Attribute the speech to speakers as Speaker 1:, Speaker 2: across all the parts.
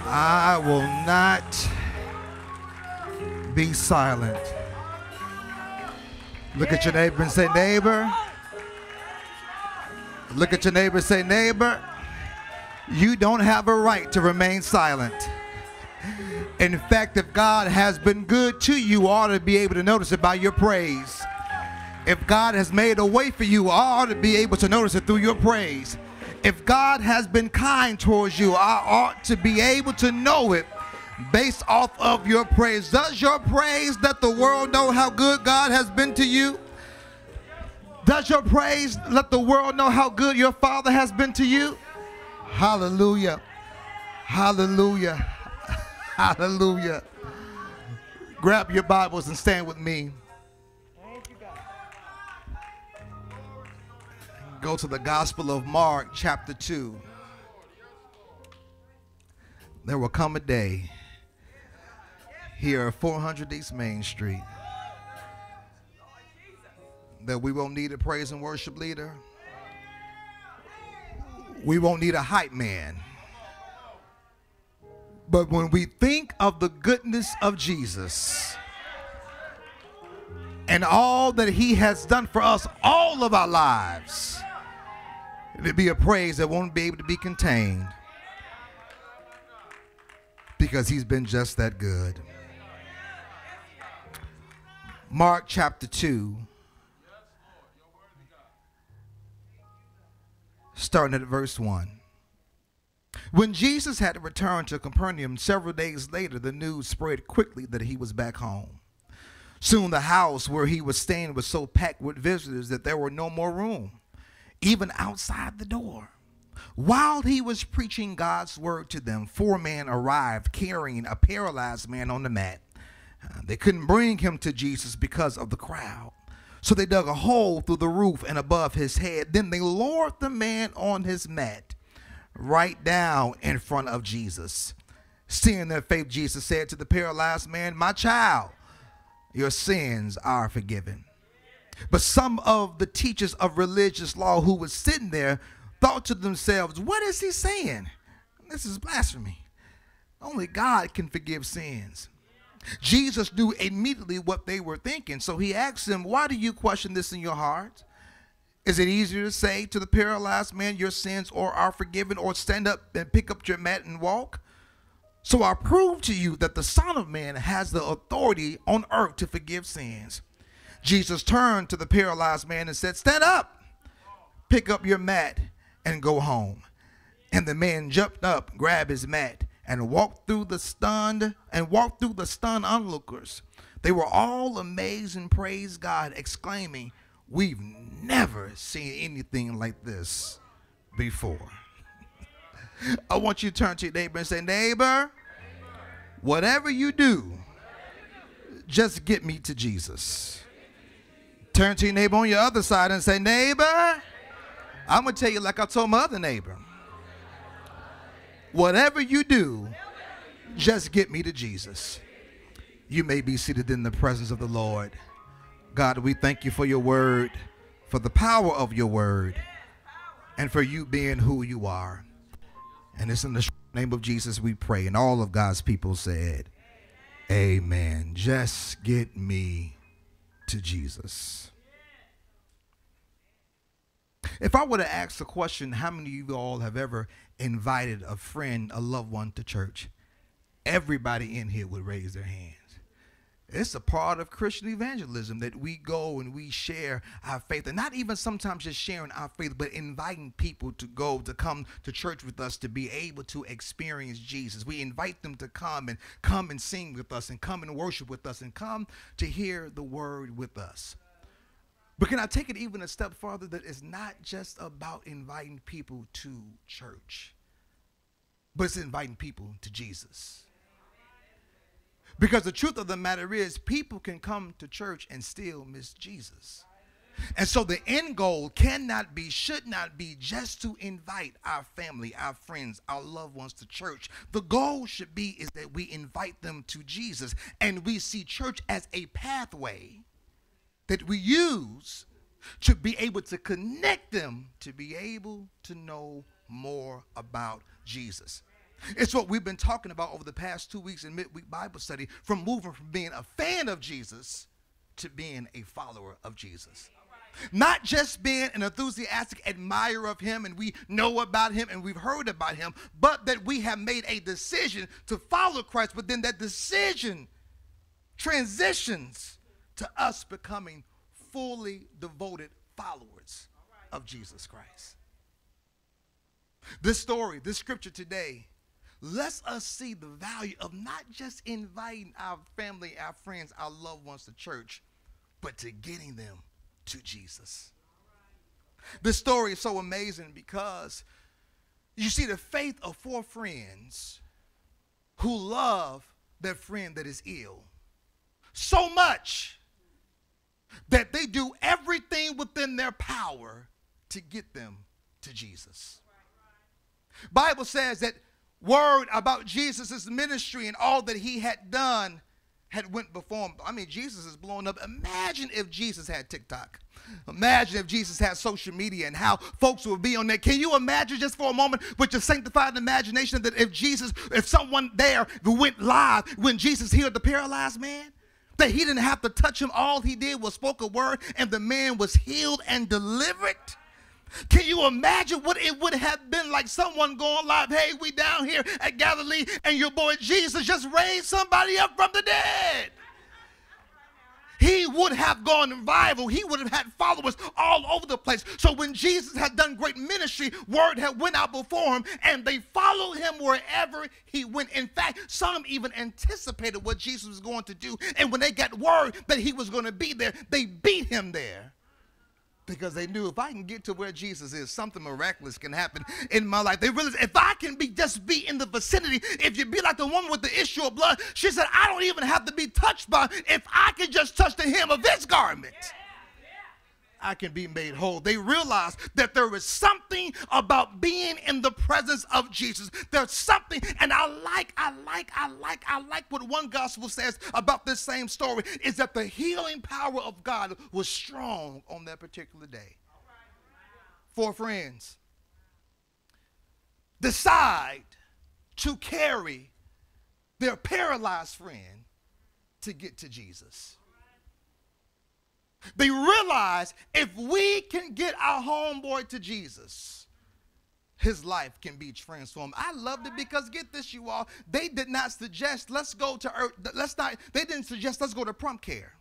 Speaker 1: I will not be silent. Look at your neighbor and say, neighbor. Look at your neighbor and say, neighbor, you don't have a right to remain silent. In fact, if God has been good to you, you ought to be able to notice it by your praise. If God has made a way for you, I ought to be able to notice it through your praise. If God has been kind towards you, I ought to be able to know it based off of your praise. Does your praise let the world know how good God has been to you? Does your praise let the world know how good your Father has been to you? Hallelujah. Hallelujah. Hallelujah. Grab your Bibles and stand with me. Go to the Gospel of Mark, chapter 2. There will come a day here at 400 East Main Street that we won't need a praise and worship leader. We won't need a hype man. But when we think of the goodness of Jesus and all that he has done for us all of our lives, it'll be a praise that won't be able to be contained because he's been just that good. Mark chapter 2, starting at verse 1. When Jesus had returned to Capernaum several days later, the news spread quickly that he was back home. Soon the house where he was staying was so packed with visitors that there were no more room, even outside the door. While he was preaching God's word to them, 4 men arrived carrying a paralyzed man on the mat. They couldn't bring him to Jesus because of the crowd. So they dug a hole through the roof and above his head. Then they lowered the man on his mat right down in front of Jesus. Seeing their faith, Jesus said to the paralyzed man, "My child, your sins are forgiven." But some of the teachers of religious law who were sitting there thought to themselves, "What is he saying? This is blasphemy. Only God can forgive sins." Jesus knew immediately what they were thinking, so he asked them, "Why do you question this in your heart? Is it easier to say to the paralyzed man, 'Your sins are forgiven,' or stand up and pick up your mat and walk? So I prove to you that the Son of Man has the authority on earth to forgive sins." Jesus turned to the paralyzed man and said, "Stand up, pick up your mat, and go home." And the man jumped up, grabbed his mat, and walked through the stunned onlookers. They were all amazed and praised God, exclaiming, "We've never seen anything like this before." I want you to turn to your neighbor and say, "Neighbor, whatever you do, just get me to Jesus." Turn to your neighbor on your other side and say, "Neighbor, I'm going to tell you like I told my other neighbor. Whatever you do, just get me to Jesus." You may be seated in the presence of the Lord. God, we thank you for your word, for the power of your word, and for you being who you are. And it's in the name of Jesus we pray. And all of God's people said, amen. Just get me to Jesus. If I were to ask the question, how many of you all have ever invited a friend, a loved one to church? Everybody in here would raise their hands. It's a part of Christian evangelism that we go and we share our faith, and not even sometimes just sharing our faith, but inviting people to come to church with us to be able to experience Jesus. We invite them to come and sing with us, and come and worship with us, and come to hear the word with us. But can I take it even a step farther, that it's not just about inviting people to church, but it's inviting people to Jesus. Because the truth of the matter is, people can come to church and still miss Jesus. And so the end goal cannot be, should not be just to invite our family, our friends, our loved ones to church. The goal should be is that we invite them to Jesus, and we see church as a pathway that we use to be able to connect them to be able to know more about Jesus. It's what we've been talking about over the past 2 weeks in midweek Bible study, from moving from being a fan of Jesus to being a follower of Jesus. Not just being an enthusiastic admirer of him and we know about him and we've heard about him, but that we have made a decision to follow Christ, but then that decision transitions to us becoming fully devoted followers of Jesus Christ. This story, this scripture today, lets us see the value of not just inviting our family, our friends, our loved ones to church, but to getting them to Jesus. This story is so amazing because you see the faith of 4 friends who love their friend that is ill so much that they do everything within their power to get them to Jesus. Bible says that word about Jesus' ministry and all that he had done had went before him. I mean, Jesus is blowing up. Imagine if Jesus had TikTok. Imagine if Jesus had social media and how folks would be on there. Can you imagine just for a moment with your sanctified imagination that if someone there went live when Jesus healed the paralyzed man, that he didn't have to touch him. All he did was spoke a word and the man was healed and delivered? Can you imagine what it would have been like someone going live, hey, we down here at Galilee and your boy Jesus just raised somebody up from the dead? He would have gone viral. He would have had followers all over the place. So when Jesus had done great ministry, word had went out before him and they followed him wherever he went. In fact, some even anticipated what Jesus was going to do. And when they got word that he was going to be there, they beat him there. Because they knew if I can get to where Jesus is, something miraculous can happen in my life. They realized if I can just be in the vicinity, if you be like the woman with the issue of blood, she said, I don't even have to be touched by, if I can just touch the hem of his garment, I can be made whole. They realized that there is something about being in the presence of Jesus. There's something, and I like what one gospel says about this same story, is that the healing power of God was strong on that particular day. 4 friends decide to carry their paralyzed friend to get to Jesus. They realize if we can get our homeboy to Jesus, his life can be transformed. I loved it because, get this, you all, they did not suggest let's go to earth. They didn't suggest let's go to prompt care.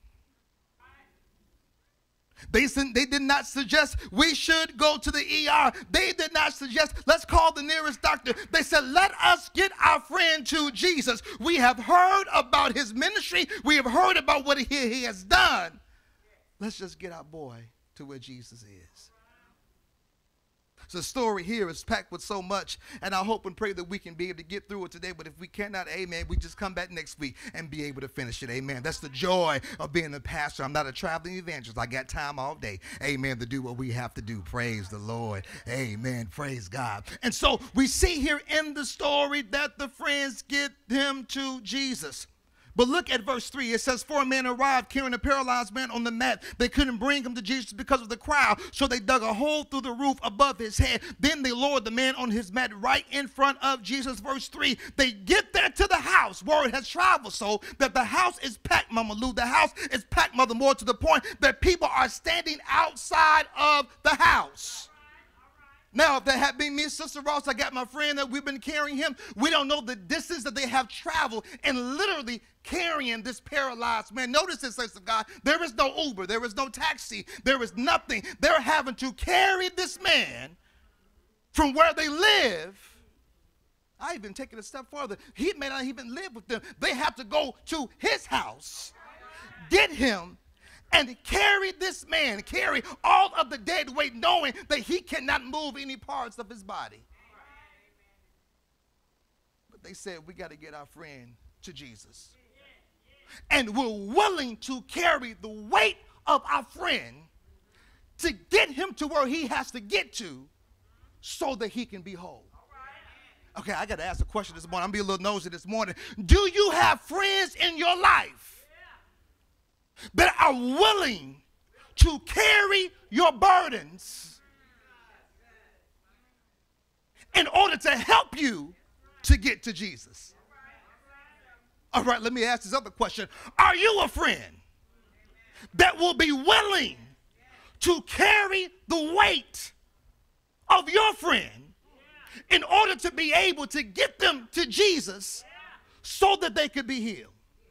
Speaker 1: They did not suggest we should go to the ER. They did not suggest let's call the nearest doctor. They said let us get our friend to Jesus. We have heard about his ministry. We have heard about what he has done. Let's just get our boy to where Jesus is. So the story here is packed with so much, and I hope and pray that we can be able to get through it today. But if we cannot, amen, we just come back next week and be able to finish it, amen. That's the joy of being a pastor. I'm not a traveling evangelist. I got time all day, amen, to do what we have to do. Praise the Lord, amen, praise God. And so we see here in the story that the friends get him to Jesus. But look at verse 3. It says, 4 men arrived carrying a paralyzed man on the mat. They couldn't bring him to Jesus because of the crowd, so they dug a hole through the roof above his head. Then they lowered the man on his mat right in front of Jesus. Verse 3, they get there to the house. Word has traveled so that the house is packed, Mama Lou. The house is packed, Mother Moore, to the point that people are standing outside of the house. Now, if that had been me, Sister Ross, I got my friend that we've been carrying him. We don't know the distance that they have traveled and literally carrying this paralyzed man. Notice this, saints of God. There is no Uber. There is no taxi. There is nothing. They're having to carry this man from where they live. I even take it a step further. He may not even live with them. They have to go to his house, get him, and carry this man, carry all of the dead weight, knowing that he cannot move any parts of his body. But they said, we got to get our friend to Jesus. And we're willing to carry the weight of our friend to get him to where he has to get to so that he can be whole. Okay, I got to ask a question this morning. I'm going to be a little nosy this morning. Do you have friends in your life that are willing to carry your burdens in order to help you to get to Jesus? All right, let me ask this other question. Are you a friend that will be willing to carry the weight of your friend in order to be able to get them to Jesus so that they could be healed?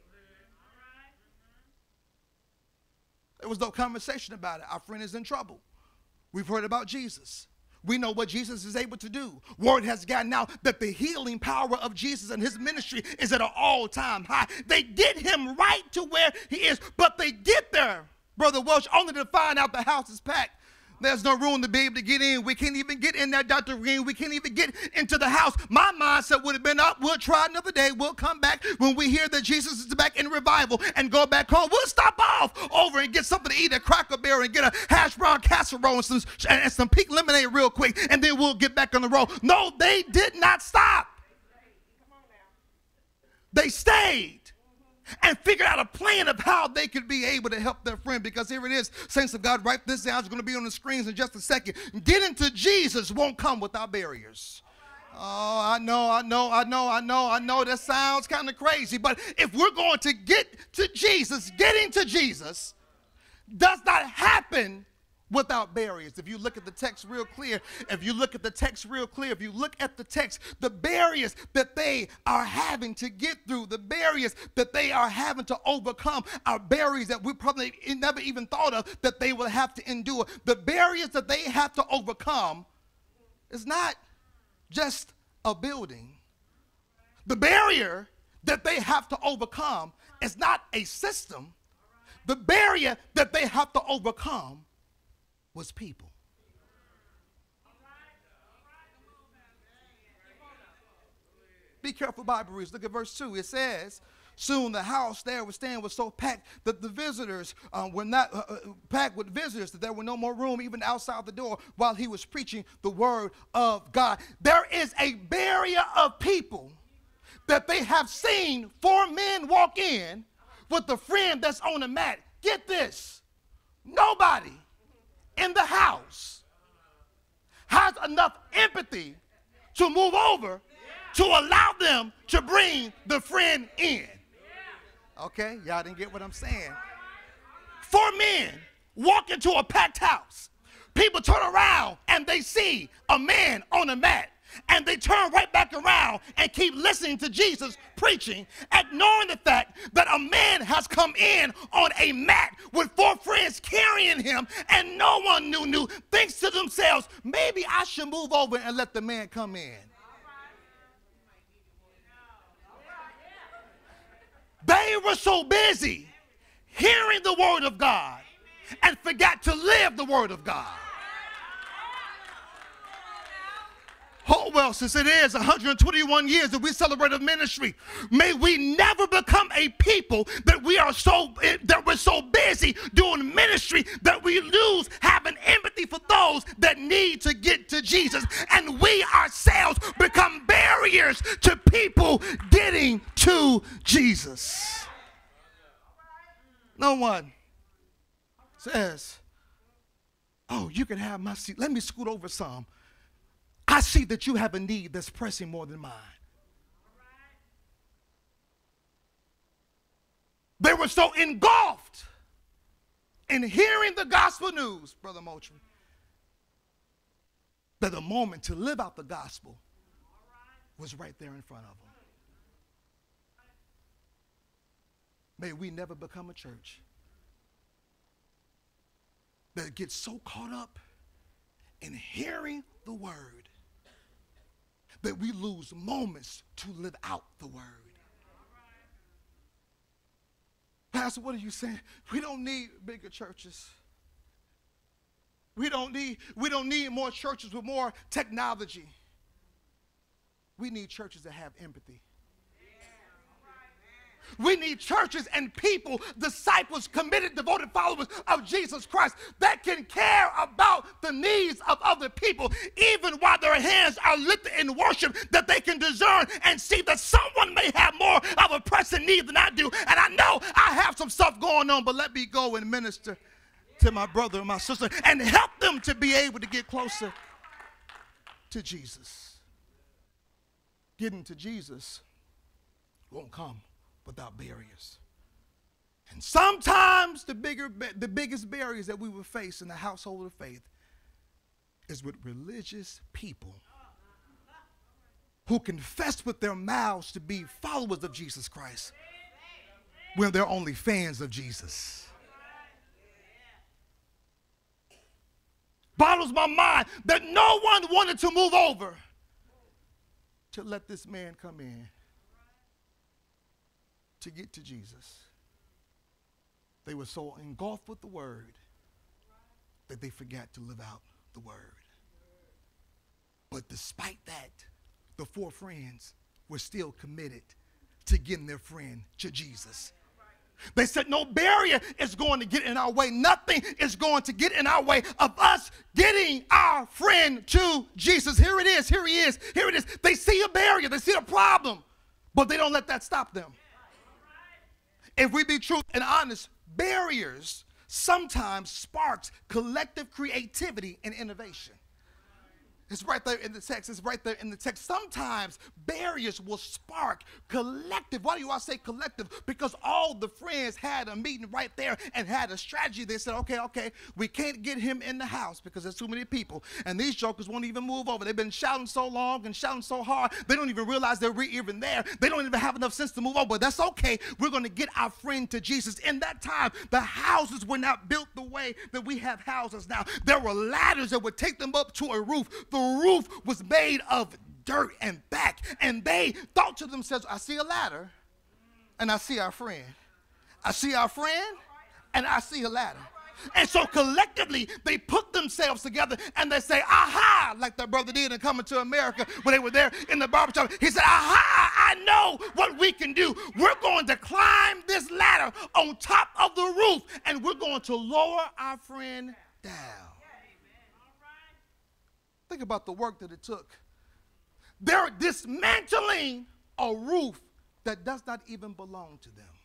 Speaker 1: There was no conversation about it. Our friend is in trouble. We've heard about Jesus. We know what Jesus is able to do. Word has gotten out that the healing power of Jesus and his ministry is at an all-time high. They get him right to where he is, but they get there, Brother Welch, only to find out the house is packed. There's no room to be able to get in. We can't even get in there, Dr. Green. We can't even get into the house. My mindset would have been up. We'll try another day. We'll come back when we hear that Jesus is back in revival and go back home. We'll stop off over and get something to eat, a Cracker Barrel, and get a hash brown casserole and some pink lemonade real quick, and then we'll get back on the road. No, they did not stop. They stayed and figured out a plan of how they could be able to help their friend. Because here it is, saints of God, write this down. It's going to be on the screens in just a second. Getting to Jesus won't come without barriers. Oh, I know. That sounds kind of crazy. But if we're going to get to Jesus, getting to Jesus does not happen without barriers. If you look at the text real clear, the barriers that they are having to get through, the barriers that they are having to overcome are barriers that we probably never even thought of that they will have to endure. The barriers that they have to overcome is not just a building. The barrier that they have to overcome is not a system. The barrier that they have to overcome was people. Be careful, Bible readers. Look at verse 2. It says, soon the house there was so packed that the visitors were not packed with visitors, that there were no more room even outside the door while he was preaching the word of God. There is a barrier of people that they have seen 4 men walk in with a friend that's on a mat. Get this. Nobody in the house has enough empathy to move over to allow them to bring the friend in. Okay, y'all didn't get what I'm saying. 4 men walk into a packed house. People turn around and they see a man on a mat, and they turn right back around and keep listening to Jesus preaching, ignoring the fact that a man has come in on a mat with 4 friends carrying him, and no one knew, thinks to themselves, maybe I should move over and let the man come in. They were so busy hearing the word of God and forgot to live the word of God. Oh, well, since it is 121 years that we celebrate a ministry, may we never become a people that we're so busy doing ministry that we lose having empathy for those that need to get to Jesus, and we ourselves become barriers to people getting to Jesus. No one says, oh, you can have my seat. Let me scoot over some. I see that you have a need that's pressing more than mine. They were so engulfed in hearing the gospel news, Brother Moultrie, that the moment to live out the gospel was right there in front of them. May we never become a church that gets so caught up in hearing the word that we lose moments to live out the word. Pastor, what are you saying? We don't need bigger churches. We don't need more churches with more technology. We need churches that have empathy. We need churches and people, disciples, committed, devoted followers of Jesus Christ that can care about the needs of other people, even while their hands are lifted in worship, that they can discern and see that someone may have more of a pressing need than I do. And I know I have some stuff going on, but let me go and minister to my brother and my sister and help them to be able to get closer to Jesus. Getting to Jesus won't come without barriers. And sometimes the biggest barriers that we will face in the household of faith is with religious people who confess with their mouths to be followers of Jesus Christ when they're only fans of Jesus. Boggles my mind that no one wanted to move over to let this man come in to get to Jesus. They were so engulfed with the word that they forgot to live out the word. But despite that, the four friends were still committed to getting their friend to Jesus. They said no barrier is going to get in our way. Nothing is going to get in our way of us getting our friend to Jesus. Here it is. Here he is. Here it is. They see a barrier. They see a problem, but they don't let that stop them. If we be true and honest, barriers sometimes sparks collective creativity and innovation. It's right there in the text. It's right there in the text. Sometimes barriers will spark collective. Why do I say collective? Because all the friends had a meeting right there and had a strategy. They said, okay, we can't get him in the house because there's too many people. And these jokers won't even move over. They've been shouting so long and shouting so hard, they don't even realize they're even there. They don't even have enough sense to move over. But that's okay. We're going to get our friend to Jesus. In that time, the houses were not built the way that we have houses now. There were ladders that would take them up to a roof. The roof was made of dirt and back, and they thought to themselves, I see a ladder and I see our friend. I see our friend and I see a ladder. And so collectively they put themselves together and they say, aha, like their brother did in Coming to America when they were there in the barbershop. He said, aha, I know what we can do. We're going to climb this ladder on top of the roof and we're going to lower our friend down. Think about the work that it took. They're dismantling a roof that does not even belong to them.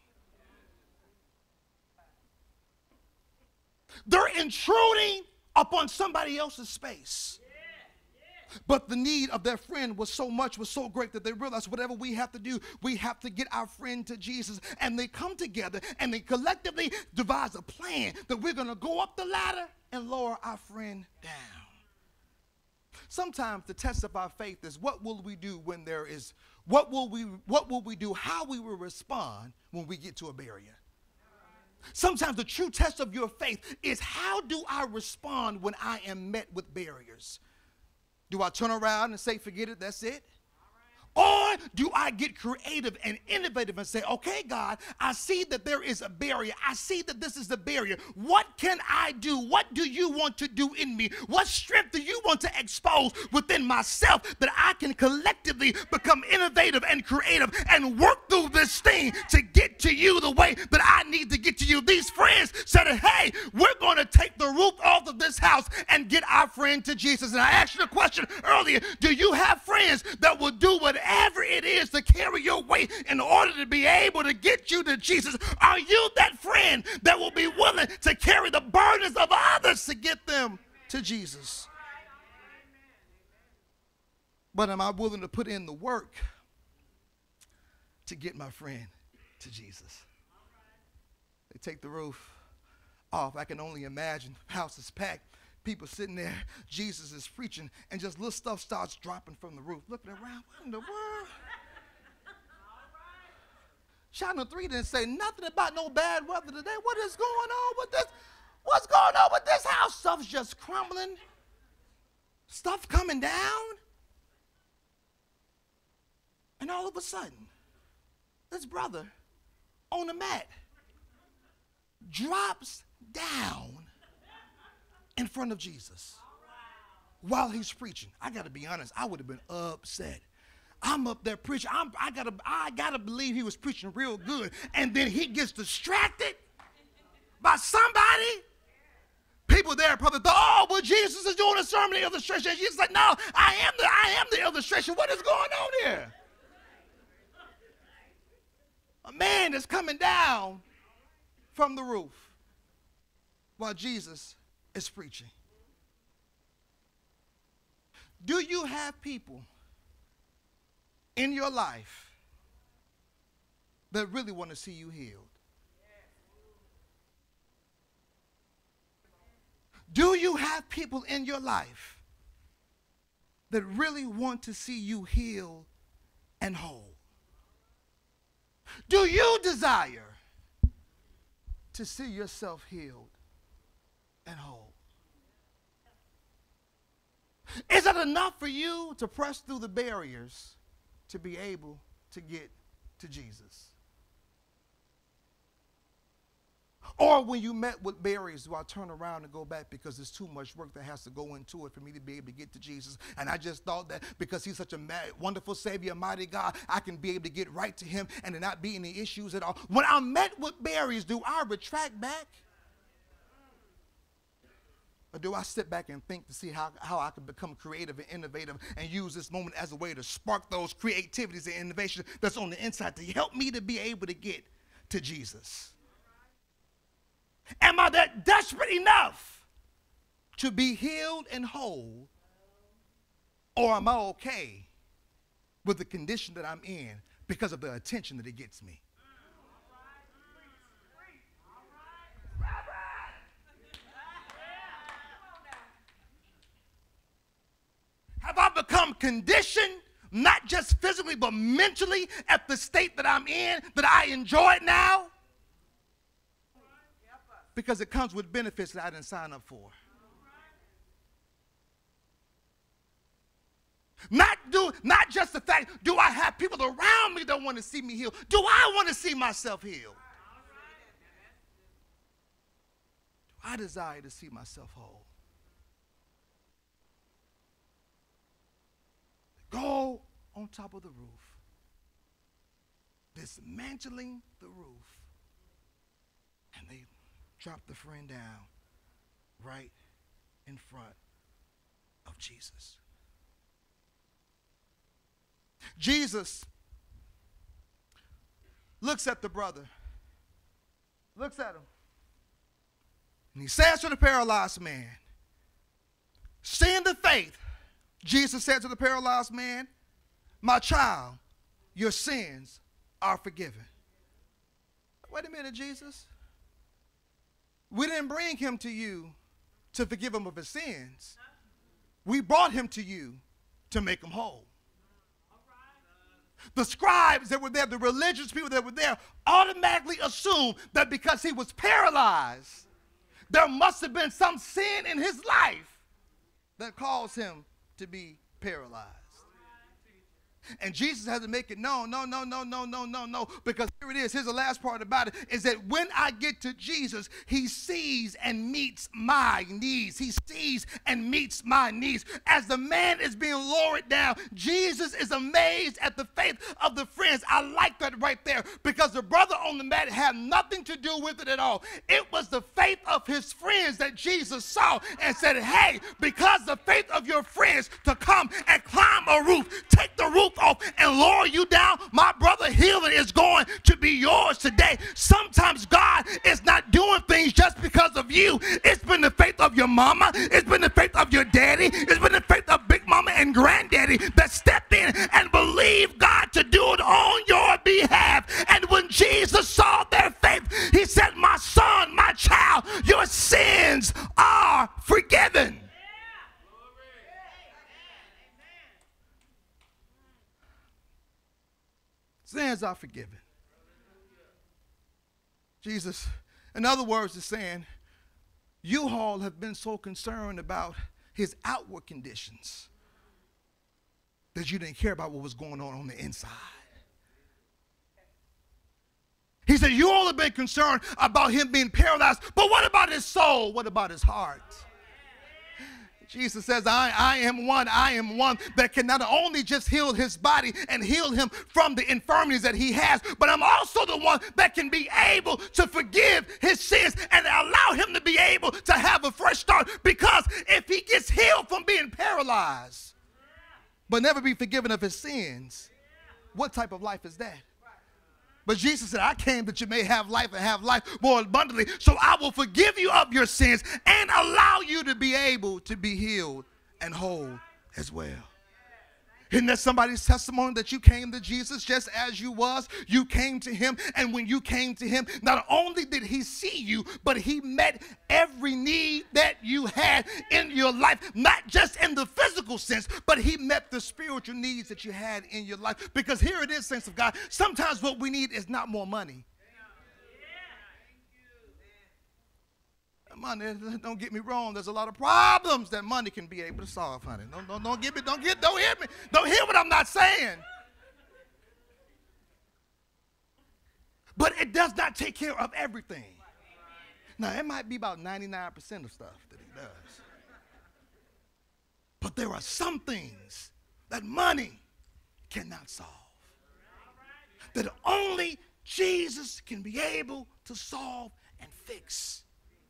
Speaker 1: They're intruding upon somebody else's space. But the need of their friend was so great that they realized whatever we have to do, we have to get our friend to Jesus. And they come together and they collectively devise a plan that we're going to go up the ladder and lower our friend down. Sometimes the test of our faith is what will we do when there is, what will we do, how we will respond when we get to a barrier. Sometimes the true test of your faith is how do I respond when I am met with barriers? Do I turn around and say, forget it, that's it? Or do I get creative and innovative and say, okay, God, I see that there is a barrier. I see that this is the barrier. What can I do? What do you want to do in me? What strength do you want to expose within myself that I can collectively become innovative and creative and work through this thing to get to you the way that I need to get to you? These friends said, hey, we're going to take the roof off of this house and get our friend to Jesus. And I asked you a question earlier. Do you have friends that will do whatever it is to carry your weight in order to be able to get you to Jesus? Are you that friend that will be willing to carry the burdens of others to get them to Jesus? But am I willing to put in the work to get my friend to Jesus? They take the roof off. I can only imagine. House is packed. People sitting there, Jesus is preaching, and just little stuff starts dropping from the roof. Looking around, what in the world? Channel 3 didn't say nothing about no bad weather today. What is going on with this? What's going on with this house? Stuff's just crumbling. Stuff coming down. And all of a sudden, this brother on the mat drops down in front of Jesus while he's preaching. I got to be honest, I would have been upset. I'm up there preaching. I gotta believe he was preaching real good. And then he gets distracted by somebody. People there probably thought, oh, well, Jesus is doing a sermon illustration. And Jesus like, no, I am the illustration. What is going on here? A man is coming down from the roof while Jesus is preaching. Do you have people in your life that really want to see you healed? Do you have people in your life that really want to see you healed and whole? Do you desire to see yourself healed and whole? Is it enough for you to press through the barriers to be able to get to Jesus? Or when you met with barriers, do I turn around and go back because there's too much work that has to go into it for me to be able to get to Jesus? And I just thought that because he's such a wonderful Savior, mighty God, I can be able to get right to him and there not be any issues at all. When I'm met with barriers, do I retract back? Or do I sit back and think to see how I can become creative and innovative and use this moment as a way to spark those creativities and innovation that's on the inside to help me to be able to get to Jesus? Am I that desperate enough to be healed and whole? Or am I okay with the condition that I'm in because of the attention that it gets me? Have I become conditioned, not just physically, but mentally at the state that I'm in, that I enjoy it now? Because it comes with benefits that I didn't sign up for. Not just the fact, do I have people around me that want to see me healed? Do I want to see myself healed? Do I desire to see myself whole? Go on top of the roof, dismantling the roof, and they drop the friend down right in front of Jesus. Jesus looks at the brother, looks at him, and he says to the paralyzed man, seeing the faith, Jesus said to the paralyzed man, my child, your sins are forgiven. Wait a minute, Jesus. We didn't bring him to you to forgive him of his sins. We brought him to you to make him whole. The scribes that were there, the religious people that were there, automatically assumed that because he was paralyzed, there must have been some sin in his life that caused him to be paralyzed. And Jesus has to make it no, because here it is. Here's the last part about it, is that when I get to Jesus, he sees and meets my needs. He sees and meets my needs. As the man is being lowered down, Jesus is amazed at the faith of the friends. I like that right there, because the brother on the mat had nothing to do with it at all. It was the faith of his friends that Jesus saw and said, hey, because the faith of your friends to come and climb a roof, take the roof off and lower you down, my brother, healing is going to be yours today. Sometimes God is not doing things just because of you. It's been the faith of your mama. It's been the faith of your daddy. It's been the faith of big mama and granddaddy that stepped in and believed God to do it on your behalf. And when Jesus saw their faith, he said, my son, my child, your sins are forgiven. Sins are forgiven. Jesus, in other words, is saying, you all have been so concerned about his outward conditions that you didn't care about what was going on the inside. He said, you all have been concerned about him being paralyzed, but what about his soul? What about his heart? Jesus says, I am one that can not only just heal his body and heal him from the infirmities that he has, but I'm also the one that can be able to forgive his sins and allow him to be able to have a fresh start. Because if he gets healed from being paralyzed, but never be forgiven of his sins, what type of life is that? But Jesus said, I came that you may have life and have life more abundantly. So I will forgive you of your sins and allow you to be able to be healed and whole as well. Isn't that somebody's testimony that you came to Jesus just as you was? You came to him, and when you came to him, not only did he see you, but he met every need that you had in your life, not just in the physical sense, but he met the spiritual needs that you had in your life. Because here it is, saints of God, sometimes what we need is not more money. Money, don't get me wrong, there's a lot of problems that money can be able to solve, honey. Don't hear me. Don't hear what I'm not saying. But it does not take care of everything. Now, it might be about 99% of stuff that it does. But there are some things that money cannot solve, that only Jesus can be able to solve and fix.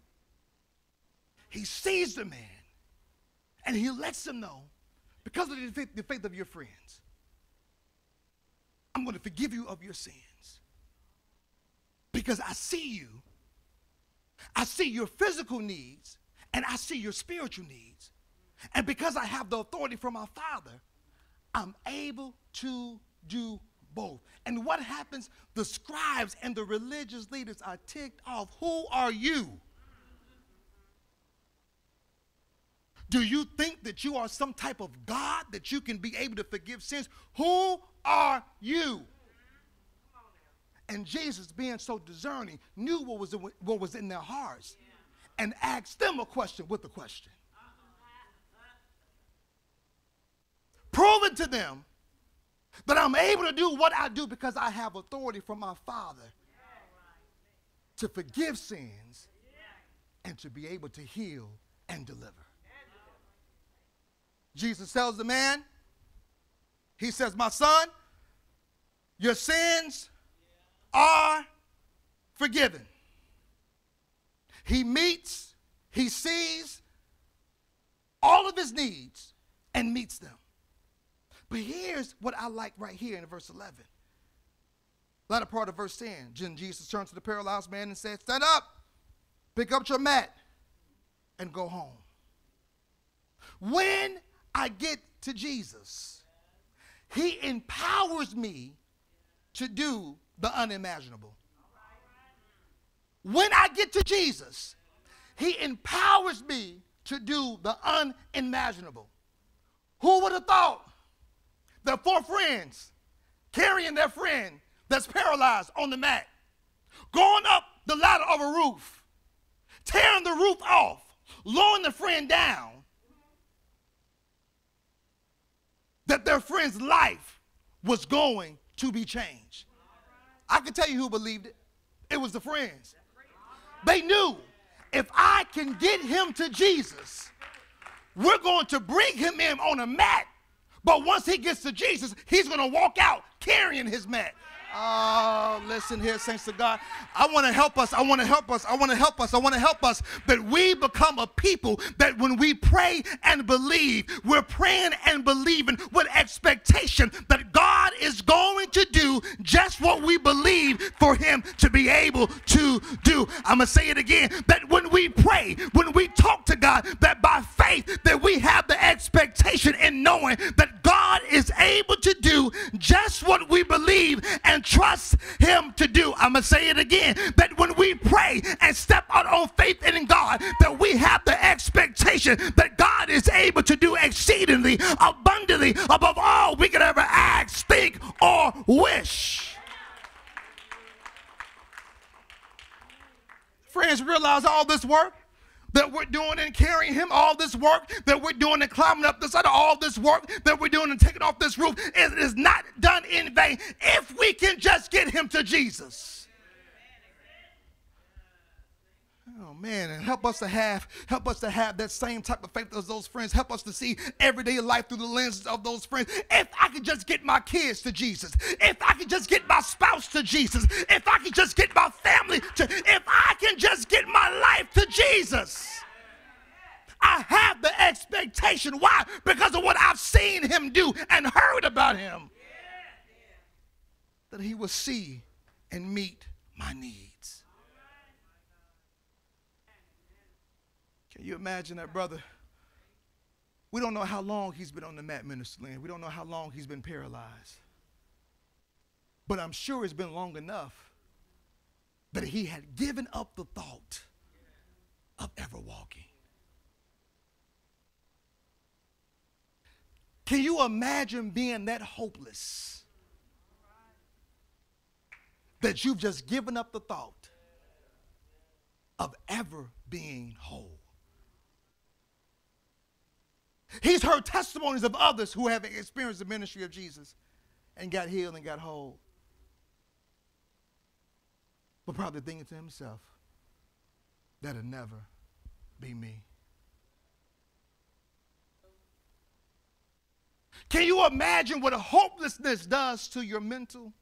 Speaker 1: He sees the man, and he lets them know, because of the faith of your friends, I'm going to forgive you of your sins. Because I see you. I see your physical needs, and I see your spiritual needs. And because I have the authority from my Father, I'm able to do both. And what happens? The scribes and the religious leaders are ticked off. Who are you? Do you think that you are some type of God that you can be able to forgive sins? Who are you? And Jesus, being so discerning, knew what was in their hearts and asked them a question with a question. Proving to them that I'm able to do what I do because I have authority from my Father to forgive sins and to be able to heal and deliver. Jesus tells the man, he says, my son, your sins are forgiven. He sees all of his needs and meets them. But here's what I like right here in verse 11. Latter part of verse 10. Jesus turned to the paralyzed man and said, stand up, pick up your mat, and go home. When I get to Jesus, he empowers me to do the unimaginable. When I get to Jesus, he empowers me to do the unimaginable. Who would have thought that 4 friends carrying their friend that's paralyzed on the mat, going up the ladder of a roof, tearing the roof off, lowering the friend down, that their friend's life was going to be changed? I can tell you who believed it. It was the friends. They knew, if I can get him to Jesus, we're going to bring him in on a mat. But once he gets to Jesus, he's going to walk out carrying his mat. Oh, listen here, saints of God. I want to help us. That we become a people that when we pray and believe, we're praying and believing with expectation that God is going to do just what we believe for him to be able to do. I'm going to say it again, that when we pray, when we talk to God, that by faith that we have the expectation in knowing that God is able to do just what we believe and trust him to do. I'm going to say it again, that when we pray and step out on faith in God, that we have the expectation that God is able to do exceedingly, abundantly, above all we could ever ask, think, or wish. Friends, realize all this work that we're doing in carrying him, all this work that we're doing in climbing up this ladder, all this work that we're doing in taking off this roof, it is not done in vain if we can just get him to Jesus. Oh man, and help us to have that same type of faith as those friends. Help us to see everyday life through the lenses of those friends. If I could just get my kids to Jesus, if I could just get my spouse to Jesus, if I could just get my family to, if I can just get my life to Jesus, I have the expectation. Why? Because of what I've seen him do and heard about him, that he will see and meet my needs. Can you imagine that brother We don't know how long he's been on the mat, Minister Lynn. We don't know how long he's been paralyzed. But I'm sure it's been long enough that he had given up the thought of ever walking. Can you imagine being that hopeless that you've just given up the thought of ever being whole? He's heard testimonies of others who have experienced the ministry of Jesus and got healed and got whole. But probably thinking to himself, that'll never be me. Can you imagine what a hopelessness does to your mental?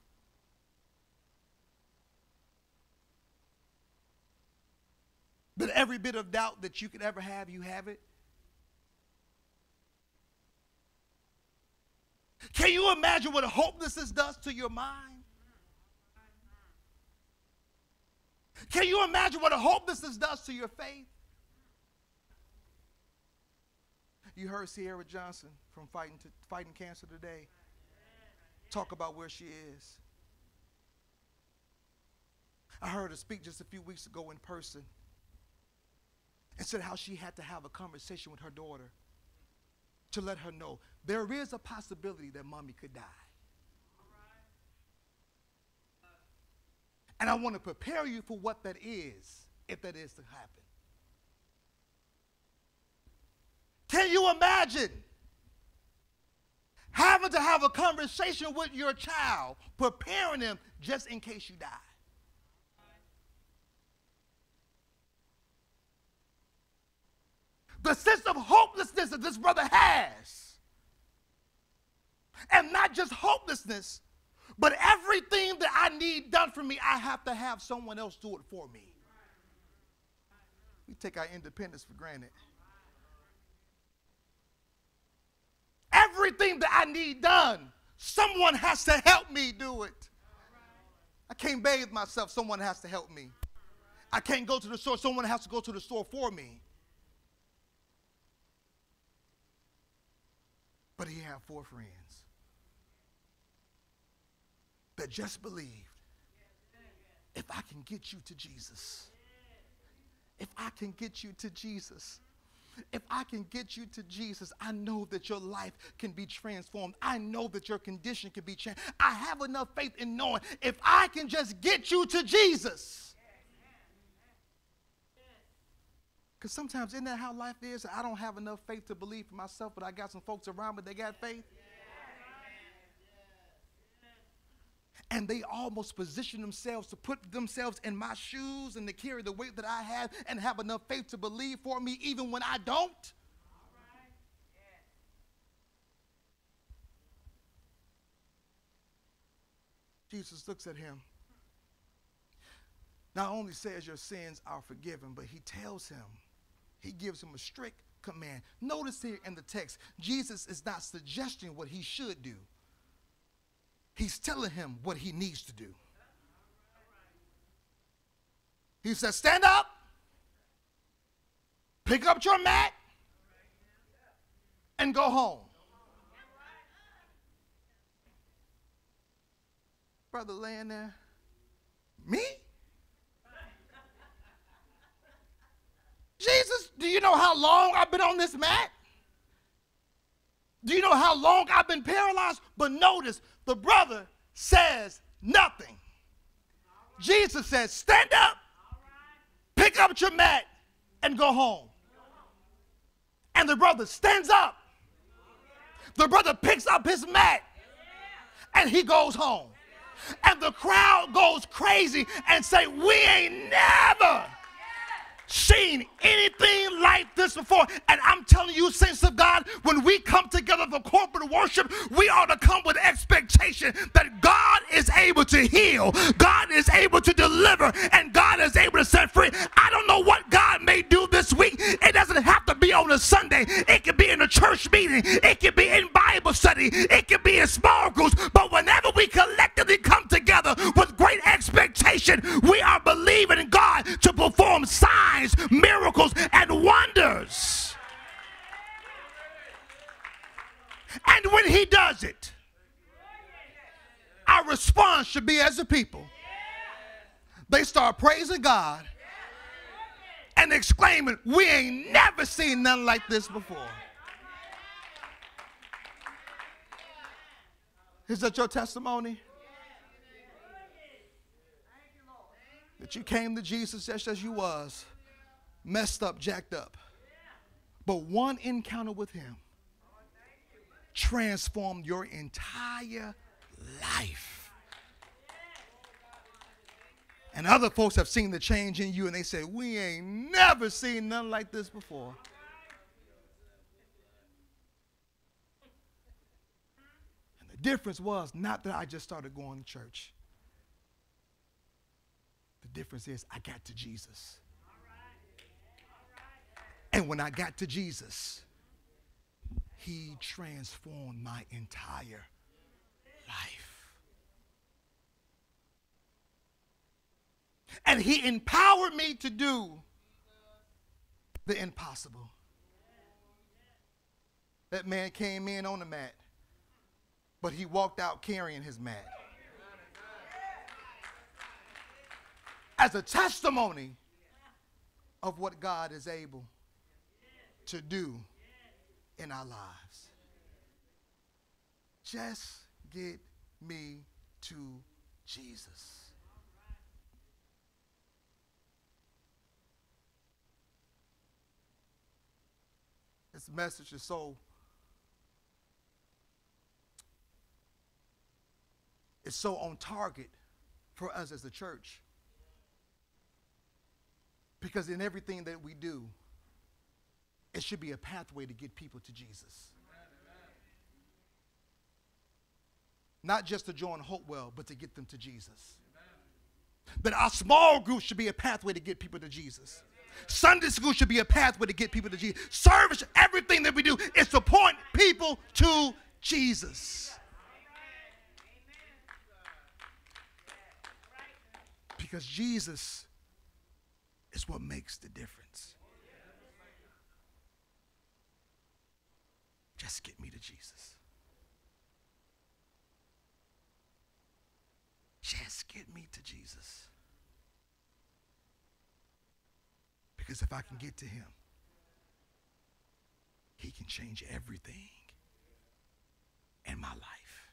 Speaker 1: That every bit of doubt that you could ever have, you have it. Can you imagine what a hopelessness does to your mind? Can you imagine what a hopelessness does to your faith? You heard Sierra Johnson from Fighting Cancer Today talk about where she is. I heard her speak just a few weeks ago in person and said how she had to have a conversation with her daughter to let her know there is a possibility that mommy could die. And I want to prepare you for what that is, if that is to happen. Can you imagine having to have a conversation with your child, preparing them just in case you die? The sense of hopelessness that this brother has. And not just hopelessness, but everything that I need done for me, I have to have someone else do it for me. We take our independence for granted. Everything that I need done, someone has to help me do it. I can't bathe myself, someone has to help me. I can't go to the store, someone has to go to the store for me. But he had 4 friends that just believed, if I can get you to Jesus, if I can get you to Jesus, if I can get you to Jesus, I know that your life can be transformed. I know that your condition can be changed. I have enough faith in knowing if I can just get you to Jesus. Because sometimes isn't that how life is? I don't have enough faith to believe for myself, but I got some folks around me that got faith. And they almost position themselves to put themselves in my shoes and to carry the weight that I have and have enough faith to believe for me even when I don't. Jesus looks at him. Not only says your sins are forgiven, but he tells him, he gives him a strict command. Notice here in the text, Jesus is not suggesting what he should do. He's telling him what he needs to do. He says, stand up, pick up your mat, and go home. Brother laying there, me? Jesus, do you know how long I've been on this mat? Do you know how long I've been paralyzed? But notice, the brother says nothing. Jesus says, stand up, pick up your mat, and go home. And the brother stands up. The brother picks up his mat, and he goes home. And the crowd goes crazy and say, we ain't never seen anything like this before. And I'm telling you, saints of God, when we come together for corporate worship, we ought to come with expectation that God is able to heal, God is able to deliver, and God is able to set free. I don't know what God may do this week. It doesn't have to be on a Sunday. It could be in a church meeting. It could be in Bible study. It could be in small groups. But whenever we collectively come together with great expectation, we are believing in God to perform signs, miracles, and wonders. he does it, our response should be as a people. They start praising God and exclaiming, we ain't never seen nothing like this before. Is that your testimony? That you came to Jesus just as you was, messed up, jacked up. But one encounter with him transformed your entire life. And other folks have seen the change in you and they say, we ain't never seen nothing like this before. And the difference was not that I just started going to church. The difference is I got to Jesus. And when I got to Jesus, he transformed my entire life. And he empowered me to do the impossible. That man came in on the mat, but he walked out carrying his mat. As a testimony of what God is able to do in our lives. Just get me to Jesus. This message is so on target for us as a church. Because in everything that we do, it should be a pathway to get people to Jesus. Not just to join Hopewell, but to get them to Jesus. That our small group should be a pathway to get people to Jesus. Sunday school should be a pathway to get people to Jesus. Service, everything that we do is to point people to Jesus. Because Jesus is what makes the difference. Just get me to Jesus. Just get me to Jesus. Because if I can get to him, he can change everything in my life.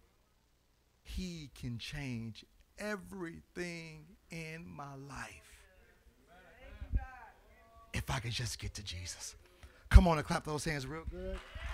Speaker 1: He can change everything in my life. If I can just get to Jesus. Come on and clap those hands real good.